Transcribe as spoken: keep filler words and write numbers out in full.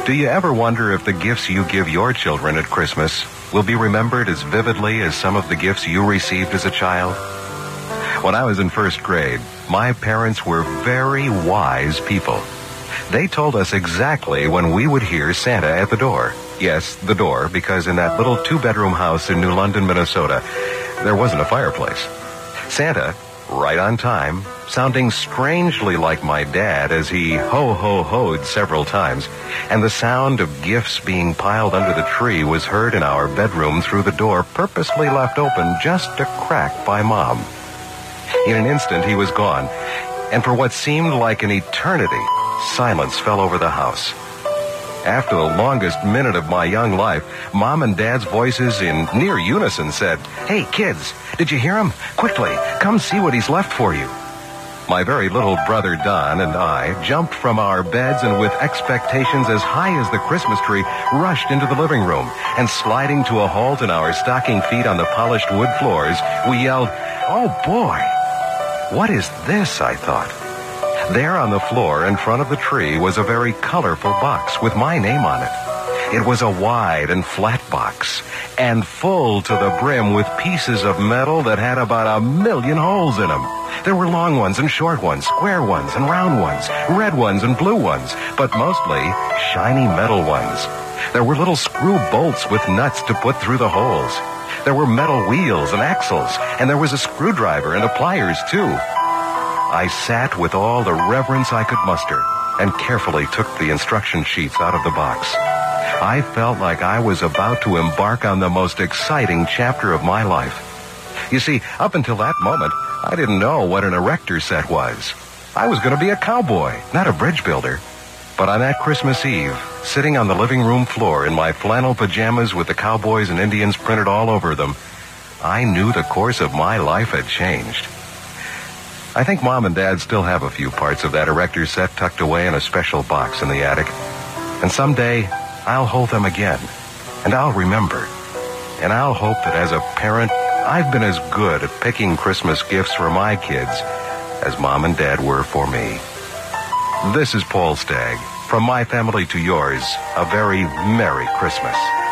Do you ever wonder if the gifts you give your children at Christmas will be remembered as vividly as some of the gifts you received as a child? When I was in first grade, my parents were very wise people. They told us exactly when we would hear Santa at the door. Yes, the door, because in that little two-bedroom house in New London, Minnesota, there wasn't a fireplace. Santa, right on time, sounding strangely like my dad as he ho-ho-hoed several times, and the sound of gifts being piled under the tree was heard in our bedroom through the door purposely left open just a crack by Mom. In an instant, he was gone, and for what seemed like an eternity, silence fell over the house. After the longest minute of my young life, Mom and Dad's voices in near unison said, "Hey, kids, did you hear him? Quickly, come see what he's left for you." My very little brother Don and I jumped from our beds and with expectations as high as the Christmas tree, rushed into the living room, and sliding to a halt in our stocking feet on the polished wood floors, we yelled, "Oh boy, what is this?" I thought. There on the floor in front of the tree was a very colorful box with my name on it. It was a wide and flat box, and full to the brim with pieces of metal that had about a million holes in them. There were long ones and short ones, square ones and round ones, red ones and blue ones, but mostly shiny metal ones. There were little screw bolts with nuts to put through the holes. There were metal wheels and axles, and there was a screwdriver and a pliers, too. I sat with all the reverence I could muster and carefully took the instruction sheets out of the box. I felt like I was about to embark on the most exciting chapter of my life. You see, up until that moment, I didn't know what an erector set was. I was going to be a cowboy, not a bridge builder. But on that Christmas Eve, sitting on the living room floor in my flannel pajamas with the cowboys and Indians printed all over them, I knew the course of my life had changed. I think Mom and Dad still have a few parts of that erector set tucked away in a special box in the attic. And someday, I'll hold them again, and I'll remember. And I'll hope that as a parent, I've been as good at picking Christmas gifts for my kids as Mom and Dad were for me. This is Paul Stagg. From my family to yours, a very Merry Christmas.